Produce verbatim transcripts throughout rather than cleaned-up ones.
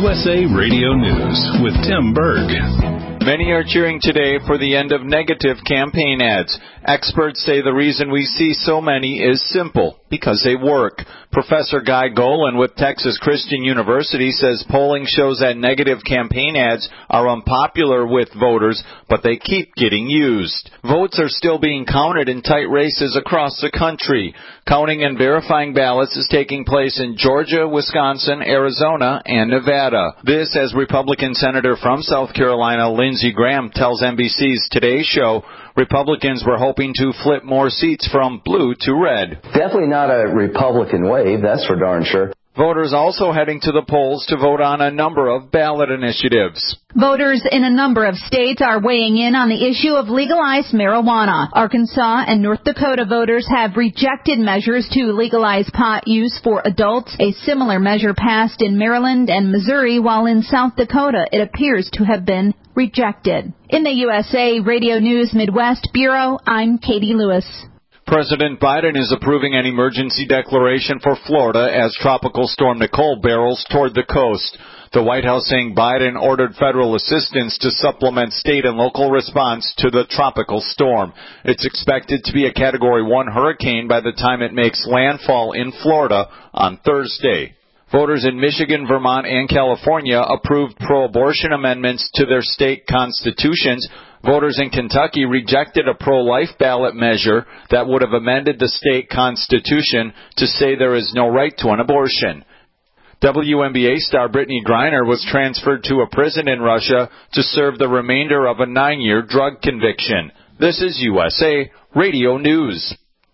S A Radio News with Tim Berg. Many are cheering today for the end of negative campaign ads. Experts say the reason we see so many is simple, because they work. Professor Guy Golan with Texas Christian University says polling shows that negative campaign ads are unpopular with voters, but they keep getting used. Votes are still being counted in tight races across the country. Counting and verifying ballots is taking place in Georgia, Wisconsin, Arizona, and Nevada. This as Republican Senator from South Carolina, Lindsey Graham, tells N B C's Today Show Republicans were hoping to flip more seats from blue to red. Definitely not a Republican wave, that's for darn sure. Voters also heading to the polls to vote on a number of ballot initiatives. Voters in a number of states are weighing in on the issue of legalized marijuana. Arkansas and North Dakota voters have rejected measures to legalize pot use for adults. A similar measure passed in Maryland and Missouri, while in South Dakota it appears to have been rejected. In the U S A Radio News Midwest Bureau, I'm Katie Lewis. President Biden is approving an emergency declaration for Florida as Tropical Storm Nicole barrels toward the coast. The White House saying Biden ordered federal assistance to supplement state and local response to the tropical storm. It's expected to be a Category one hurricane by the time it makes landfall in Florida on Thursday. Voters in Michigan, Vermont, and California approved pro-abortion amendments to their state constitutions. Voters in Kentucky rejected a pro-life ballot measure that would have amended the state constitution to say there is no right to an abortion. W N B A star Brittany Griner was transferred to a prison in Russia to serve the remainder of a nine-year drug conviction. This is U S A Radio News.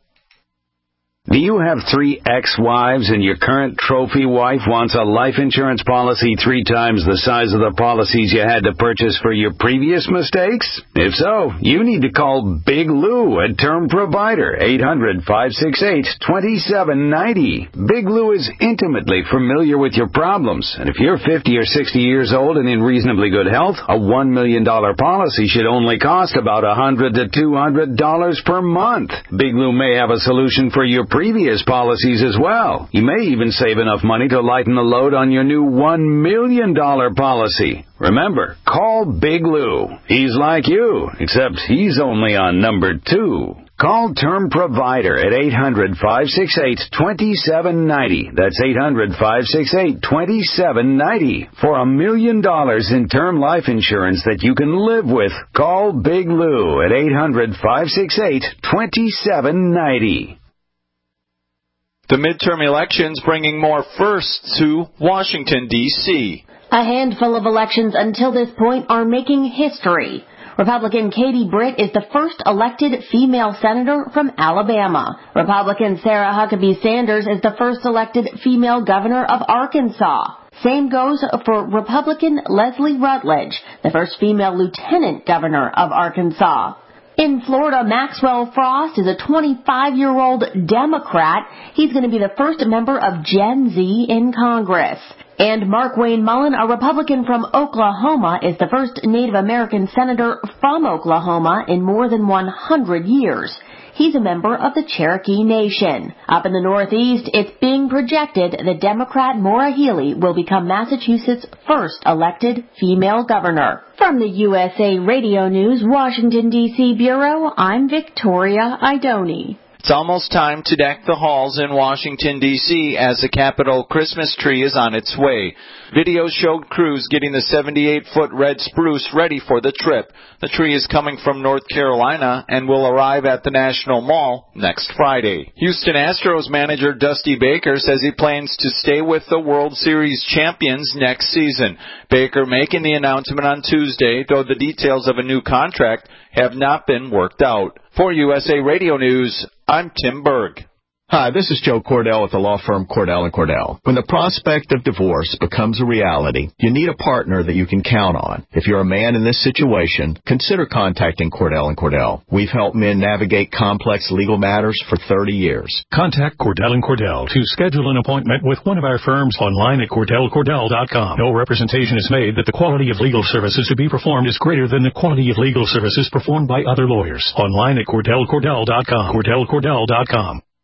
Do you have three ex-wives and your current trophy wife wants a life insurance policy three times the size of the policies you had to purchase for your previous mistakes? If so, you need to call Big Lou at Term Provider, eight hundred, five six eight, two seven nine zero. Big Lou is intimately familiar with your problems, and if you're fifty or sixty years old and in reasonably good health, a one million dollars policy should only cost about one hundred to two hundred dollars per month. Big Lou may have a solution for your previous policies as well. You may even save enough money to lighten the load on your new one million dollars policy. Remember, call Big Lou. He's like you, except he's only on number two. Call Term Provider at eight hundred, five six eight, two seven nine zero. That's eight hundred, five six eight, two seven nine zero. For a million dollars in term life insurance that you can live with, call Big Lou at eight hundred, five six eight, two seven nine zero. The midterm elections bringing more firsts to Washington, D C A handful of elections until this point are making history. Republican Katie Britt is the first elected female senator from Alabama. Republican Sarah Huckabee Sanders is the first elected female governor of Arkansas. Same goes for Republican Leslie Rutledge, the first female lieutenant governor of Arkansas. In Florida, Maxwell Frost is a twenty-five-year-old Democrat. He's going to be the first member of Gen Z in Congress. And Mark Wayne Mullen, a Republican from Oklahoma, is the first Native American senator from Oklahoma in more than one hundred years. He's a member of the Cherokee Nation. Up in the Northeast, it's being projected that Democrat Maura Healey will become Massachusetts' first elected female governor. From the U S A Radio News Washington, D C Bureau, I'm Victoria Idoni. It's almost time to deck the halls in Washington, D C as the Capitol Christmas tree is on its way. Videos showed crews getting the seventy-eight foot red spruce ready for the trip. The tree is coming from North Carolina and will arrive at the National Mall next Friday. Houston Astros manager Dusty Baker says he plans to stay with the World Series champions next season. Baker making the announcement on Tuesday, though the details of a new contract have not been worked out. For U S A Radio News, I'm Tim Berg. Hi, this is Joe Cordell with the law firm Cordell and Cordell. When the prospect of divorce becomes a reality, you need a partner that you can count on. If you're a man in this situation, consider contacting Cordell and Cordell. We've helped men navigate complex legal matters for thirty years. Contact Cordell and Cordell to schedule an appointment with one of our firms online at cordell cordell dot com. No representation is made that the quality of legal services to be performed is greater than the quality of legal services performed by other lawyers. Online at cordell cordell dot com. cordell cordell dot com.